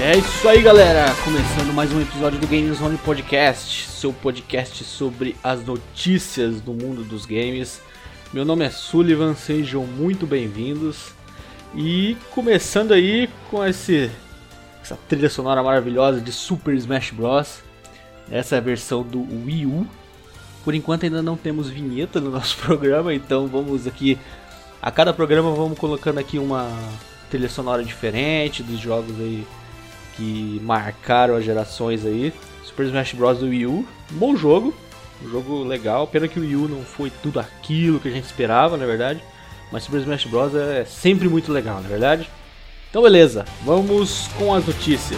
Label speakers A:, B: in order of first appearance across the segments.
A: É isso aí, galera, começando mais um episódio do Games Zone Podcast, seu podcast sobre as notícias do mundo dos games. Meu nome é Sullivan, sejam muito bem-vindos. E começando aí com essa trilha sonora maravilhosa de Super Smash Bros. Essa é a versão do Wii U. Por enquanto ainda não temos vinheta no nosso programa, então vamos aqui, a cada programa vamos colocando aqui uma trilha sonora diferente dos jogos aí que marcaram as gerações aí. Super Smash Bros. Do Wii U, um bom jogo, um jogo legal, pena que o Wii U não foi tudo aquilo que a gente esperava, na verdade, mas Super Smash Bros. É sempre muito legal, na verdade. Então beleza, vamos com as notícias.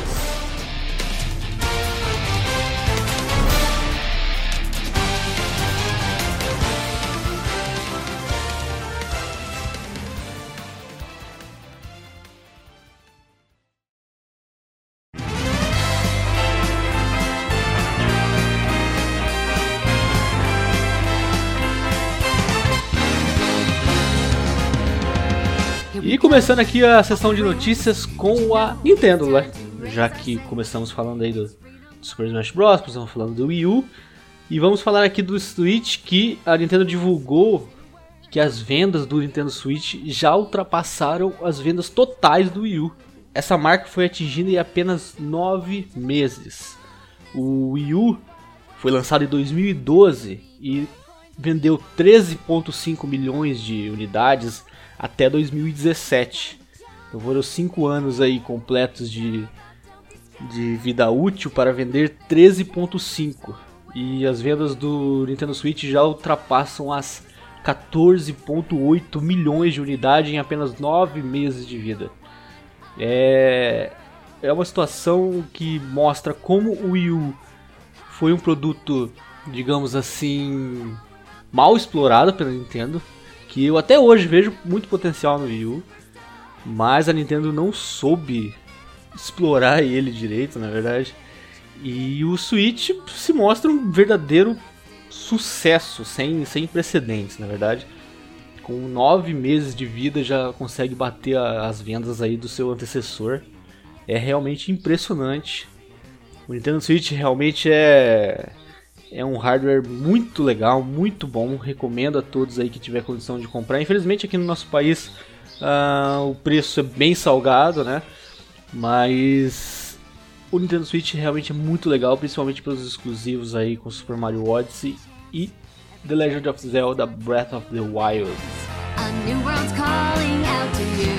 A: E começando aqui a sessão de notícias com a Nintendo, né? Já que começamos falando aí do Super Smash Bros, começamos falando do Wii U. E vamos falar aqui do Switch, que a Nintendo divulgou que as vendas do Nintendo Switch já ultrapassaram as vendas totais do Wii U. Essa marca foi atingida em apenas 9 meses. O Wii U foi lançado em 2012 e vendeu 13,5 milhões de unidades até 2017. Então foram 5 anos aí completos de vida útil para vender 13,5. E as vendas do Nintendo Switch já ultrapassam as 14,8 milhões de unidades em apenas 9 meses de vida. É uma situação que mostra como o Wii U foi um produto, digamos assim, mal explorado pela Nintendo, que eu até hoje vejo muito potencial no Wii U, mas a Nintendo não soube explorar ele direito, na verdade. E o Switch se mostra um verdadeiro sucesso, sem precedentes, na verdade. Com 9 meses de vida já consegue bater as vendas aí do seu antecessor. É realmente impressionante. O Nintendo Switch realmente é um hardware muito legal, muito bom. Recomendo a todos aí que tiver condição de comprar. Infelizmente aqui no nosso país o preço é bem salgado, né? Mas o Nintendo Switch realmente é muito legal, principalmente pelos exclusivos aí com Super Mario Odyssey e The Legend of Zelda Breath of the Wild.
B: A new world's calling out to you.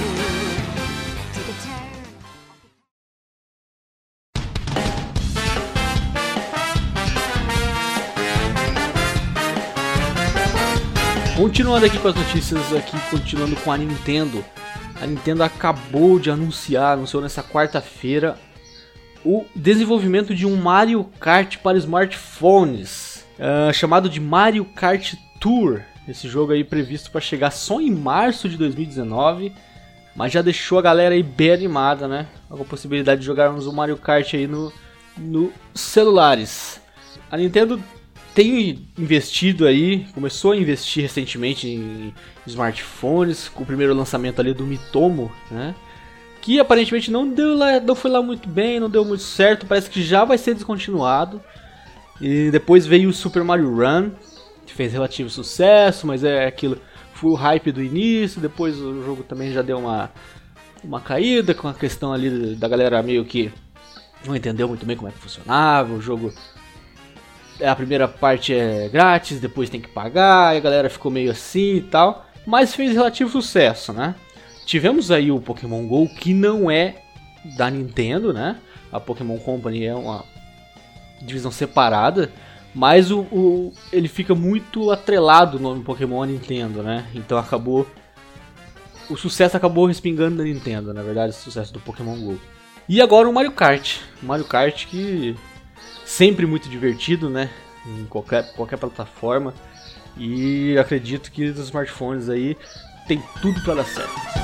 A: Continuando aqui com as notícias, continuando com a Nintendo. A Nintendo acabou de anunciou nessa quarta-feira o desenvolvimento de um Mario Kart para smartphones, chamado de Mario Kart Tour. Esse jogo aí previsto para chegar só em março de 2019, mas já deixou a galera aí bem animada, né? Com a possibilidade de jogarmos o Mario Kart aí no celulares. A Nintendo tem investido aí, começou a investir recentemente em smartphones, com o primeiro lançamento ali do Miitomo, né? Que aparentemente não foi lá muito bem, não deu muito certo, parece que já vai ser descontinuado. E depois veio o Super Mario Run, que fez relativo sucesso, mas é aquilo, foi o hype do início, depois o jogo também já deu uma caída, com a questão ali da galera meio que não entendeu muito bem como é que funcionava, o jogo... A primeira parte é grátis, depois tem que pagar, e a galera ficou meio assim e tal, mas fez relativo sucesso, né? Tivemos aí o Pokémon GO, que não é da Nintendo, né? A Pokémon Company é uma divisão separada, mas ele fica muito atrelado o nome Pokémon à Nintendo, né? Então o sucesso acabou respingando na Nintendo, na verdade, o sucesso do Pokémon GO. E agora o Mario Kart que... sempre muito divertido, né? Em qualquer plataforma. E acredito que os smartphones aí tem tudo para dar certo.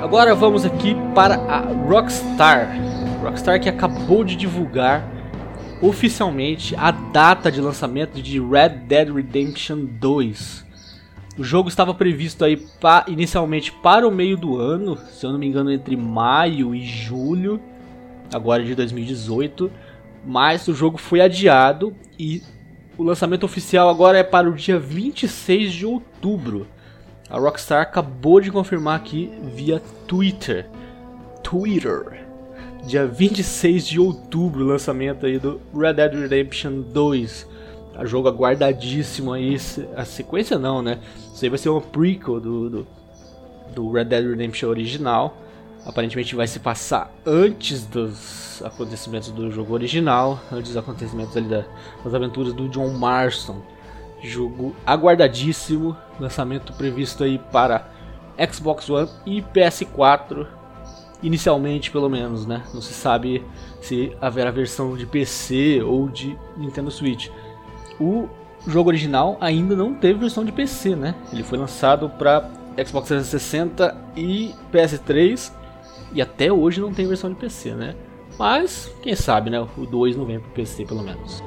A: Agora vamos aqui para a Rockstar. Rockstar que acabou de divulgar oficialmente a data de lançamento de Red Dead Redemption 2. O jogo estava previsto aí inicialmente para o meio do ano, se eu não me engano entre maio e julho, agora de 2018, mas o jogo foi adiado e o lançamento oficial agora é para o dia 26 de outubro. A Rockstar acabou de confirmar aqui via Twitter. Dia 26 de outubro, o lançamento aí do Red Dead Redemption 2. A jogo aguardadíssimo aí, a sequência não, né? Isso aí vai ser uma prequel do Red Dead Redemption original. Aparentemente vai se passar antes dos acontecimentos do jogo original, antes dos acontecimentos ali das aventuras do John Marston. Jogo aguardadíssimo, lançamento previsto aí para Xbox One e PS4, inicialmente pelo menos, né? Não se sabe se haverá versão de PC ou de Nintendo Switch. O jogo original ainda não teve versão de PC, né? Ele foi lançado para Xbox 360 e PS3 e até hoje não tem versão de PC, né? Mas quem sabe, né? O 2 não vem para PC pelo menos.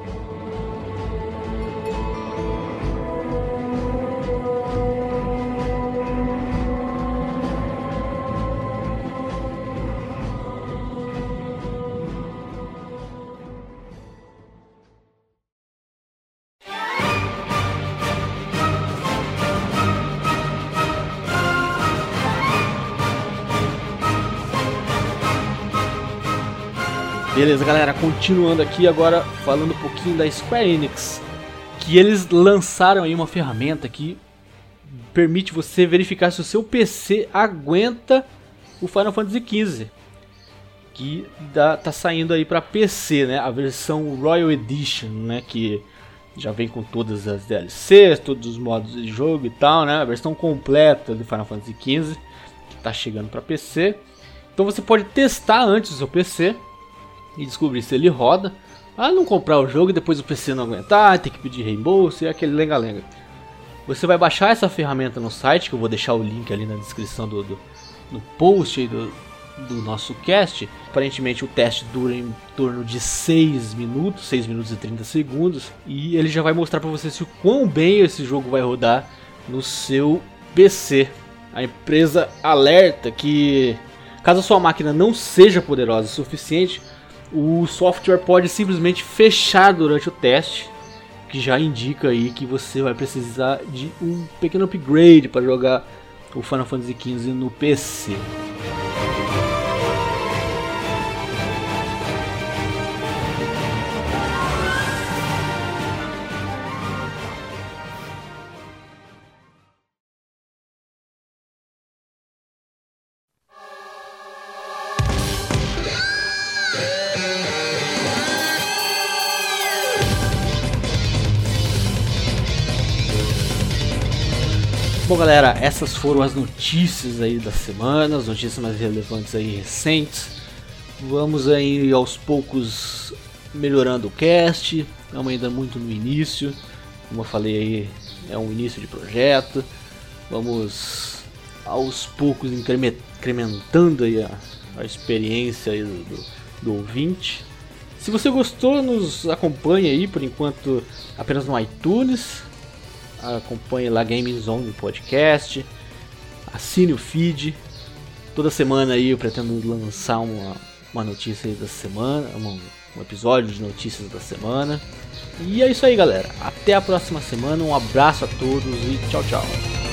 A: Beleza, galera, continuando aqui agora falando um pouquinho da Square Enix, que eles lançaram aí uma ferramenta que permite você verificar se o seu PC aguenta o Final Fantasy XV, que tá saindo aí para PC, né? A versão Royal Edition, né? Que já vem com todas as DLCs, todos os modos de jogo e tal, né? A versão completa do Final Fantasy XV que tá chegando para PC. Então você pode testar antes o seu PC e descobrir se ele roda, não comprar o jogo e depois o PC não aguentar, tem que pedir reembolso e aquele lenga-lenga. Você vai baixar essa ferramenta no site, que eu vou deixar o link ali na descrição no post aí do nosso cast. Aparentemente o teste dura em torno de 6 minutos e 30 segundos, e ele já vai mostrar para você se o quão bem esse jogo vai rodar no seu PC. A empresa alerta que caso a sua máquina não seja poderosa o suficiente, o software pode simplesmente fechar durante o teste, que já indica aí que você vai precisar de um pequeno upgrade para jogar o Final Fantasy XV no PC. Bom, galera, essas foram as notícias aí da semana, as notícias mais relevantes aí recentes. Vamos aí aos poucos melhorando o cast, estamos ainda muito no início, como eu falei aí, é um início de projeto. Vamos aos poucos incrementando aí a experiência aí do ouvinte. Se você gostou, nos acompanhe aí, por enquanto apenas no iTunes. Acompanhe lá Gaming Zone Podcast, assine o feed. Toda semana aí eu pretendo lançar uma notícia aí da semana, um episódio de notícias da semana. E é isso aí, galera, até a próxima semana, um abraço a todos e tchau, tchau.